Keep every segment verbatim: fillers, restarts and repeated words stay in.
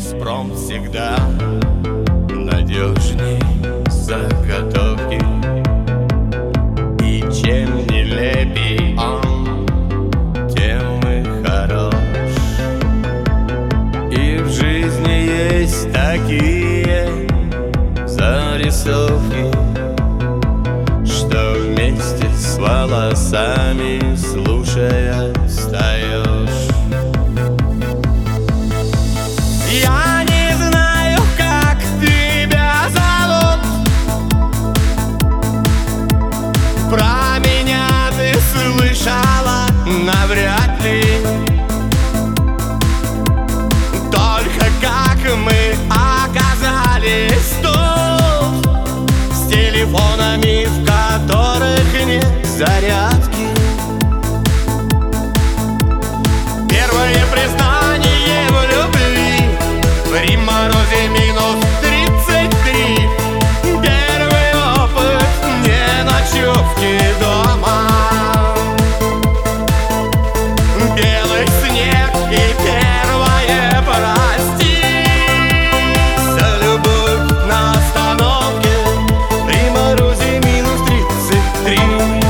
экспромт всегда надежней заготовки. И чем нелепей он, тем и хорош. И в жизни есть такие зарисовки, что вместе с волосами, слушая, встаешь. Я не знаю, как тебя зовут, про меня ты слышала навряд ли. Только как мы оказались тут, с телефонами, в которых нет зарядки. Первое признание в любви при морозе минус тридцать три. Первый опыт не ночевки дома, белый снег и первое прости. За любовь на остановке при морозе минус тридцать три.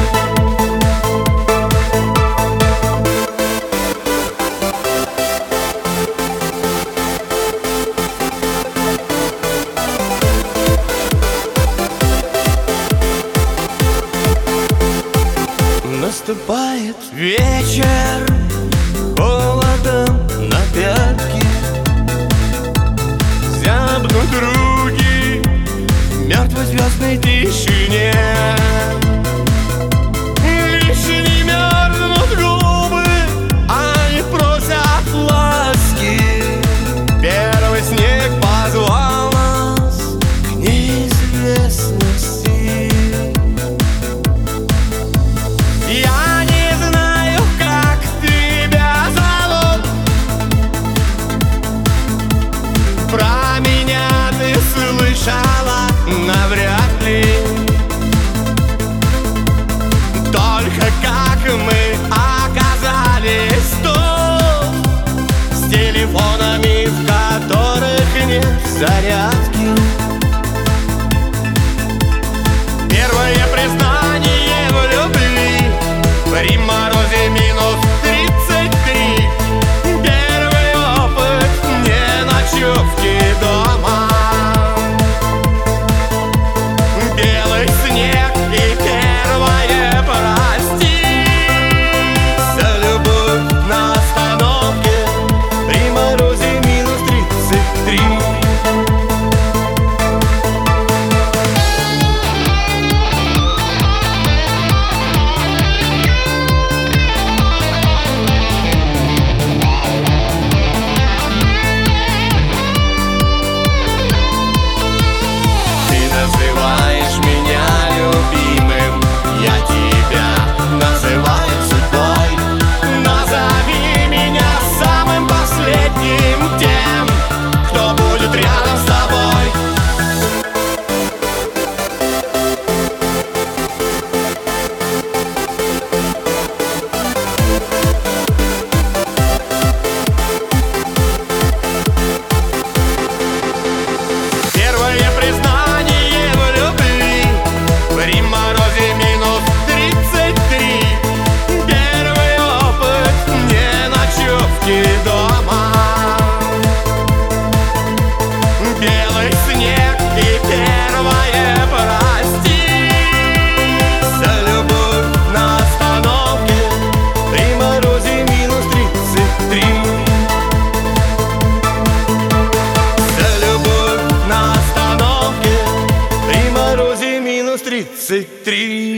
Наступает вечер, холодом на пятки, зябнут руки в мертвой звездной тишине. Лишь не мерзнут губы, они просят ласки. Первый снег позвал нас к неизвестности. Я не знаю, как тебя зовут, про меня ты слышала навряд ли. Только как мы оказались тут, с телефонами, в которых нет зарядки. Первое признание в любви при морозе минус тридцать три. Первый опыт не ночевки дома, белый снег и первое прости. За любовь на остановке при морозе минус тридцать три. Называешь меня любимым, я тебя называю судьбой. Назови меня самым последним, тем, кто будет рядом с тобой. Первое признание в любви при морозе минус тридцать три. Первый опыт не ночевки дома, белый снег и первое прости. За любовь на остановке при морозе минус тридцать три. За любовь на остановке при морозе минус тридцать три.